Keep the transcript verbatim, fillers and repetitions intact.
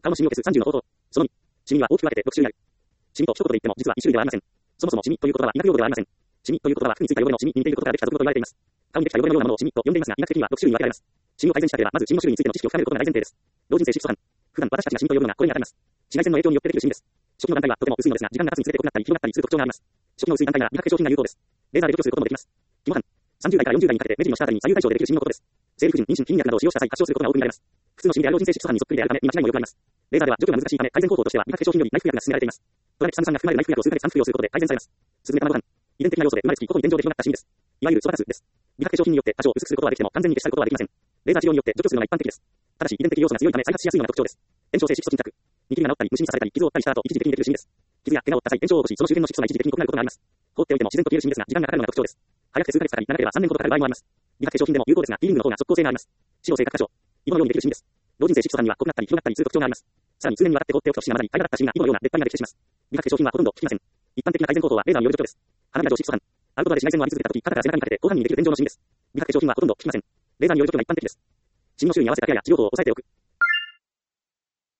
顔のシミを消すさんじゅうの方法。そのに、シミには大きく分けてろく種類ある。シミと一言で言っても実は一種類ではありません。そもそもシミという言葉は医学用語ではありません。シミという言葉は服についた汚れのシミに似ていることからできた俗語と言われています。顔にできた汚れのようなものをシミと呼んでいますが、医学的にはろく種類に分けられます。シミを改善したければ、まずシミの種類についての知識を深めることが大前提です。老人性色素斑。普段私たちがシミと呼ぶのがこれに当たります。紫外線の影響によってできるシミです。初期の段階はとても薄いのですが、時間が経つにつれて濃くなったり広がったりする特徴があります。初期の薄い段階なら美白化粧品が有効です。レーザーで除去することもできます。肝斑。さんじゅう代からよんじゅう代にかけて目尻の下あたりに左右対称でできるシミのことです。生理不順、妊娠、筋肉などを使用した際発症することが多く見られます。普通のシミである老人性色素斑にそっくりであるため、見間違いもよくあります。レーザーでは除去が難しいため、改善方法としては美白化粧品より内服薬が勧められています。トラキサム酸が含まれる内服薬を数ヶ月間服用することで改善されます。スズメ卵斑。遺伝的な要素で生まれつき、ここに伝上で広がったシミです。いわゆるソラタスです。美白化粧品によって多少薄くすることはできても完全に消し去ることはできません。レーザー治療によって除去するのが一般的です。ただし遺伝的要素が強いため再発しやすいのが特徴です。炎症性色素沈着。ニキビが治ったり、虫に刺されたり、傷を負ったりした後、一時的にできるシミです。傷や怪我を負った際、炎症を起こし、その周辺の色素が一時的に濃くなることがあります。放っておいても自然と消えるシミですが、時間がかかるのが特徴です。早くて数ヶ月かかり、長ければさんねんほどかかる場合もあります。美白化粧品でも有効ですが、ピーリングの方が即効性があります。死後性格過剰。イボのようにできるシミです。老人性色素斑には濃くなったり広がったりする特徴があります。さらに数年にわたって放っておくと死が混ざり、平らだったシミがイボのような出っ張りができてしまいます。美白化粧品はほとんど効きません。一般的な改善方法はレーザーによる除去です。鼻が上色素斑。アウトドアで紫外線を浴び続けた時、肩から背中にかけて広範囲にできる天井のシミです。美白化粧品はほとんど効きません。レーザーによる除去が一般的です。シミの種類に合わせたケアや治療法を抑えておく。